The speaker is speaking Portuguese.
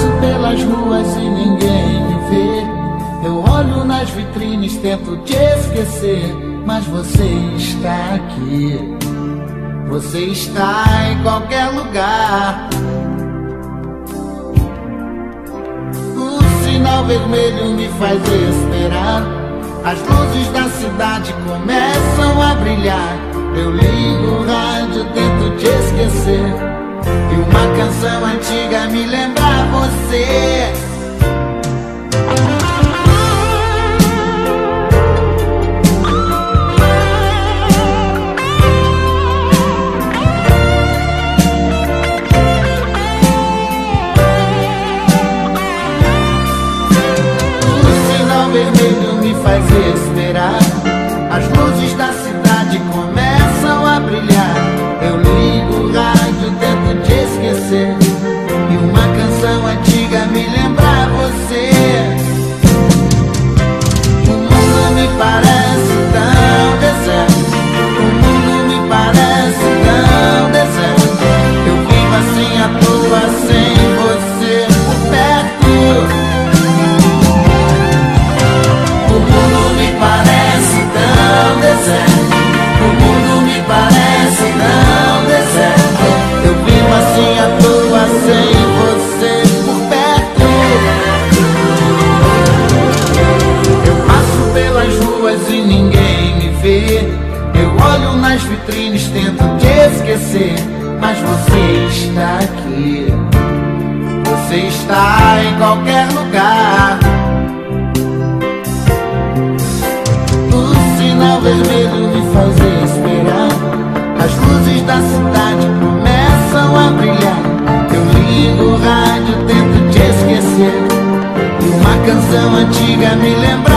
pelas ruas e ninguém me vê. Eu olho nas vitrines, tento te esquecer, mas você está aqui. Você está em qualquer lugar. O sinal vermelho me faz esperar. As luzes da cidade começam a brilhar. Eu ligo o rádio, tento te esquecer, e uma canção antiga me lembra você. O sinal vermelho me faz esperar. As luzes da cidade começam a brilhar. Eu ligo o rádio, tento te esquecer, e uma canção antiga me lembra você. O mundo me parece tão deserto. O mundo me parece tão deserto. Eu vivo assim à toa, sem você por perto. O mundo me parece tão deserto. O mundo me parece tão deserto. Eu vivo assim à toa, sem você por perto. Eu passo pelas ruas e ninguém me vê. Eu olho nas vitrines, tento te esquecer, mas você está aqui. Você está em qualquer lugar. O sinal vermelho me faz esperar. As luzes da cidade começam a brilhar. Eu ligo o rádio, tento te esquecer, e uma canção antiga me lembra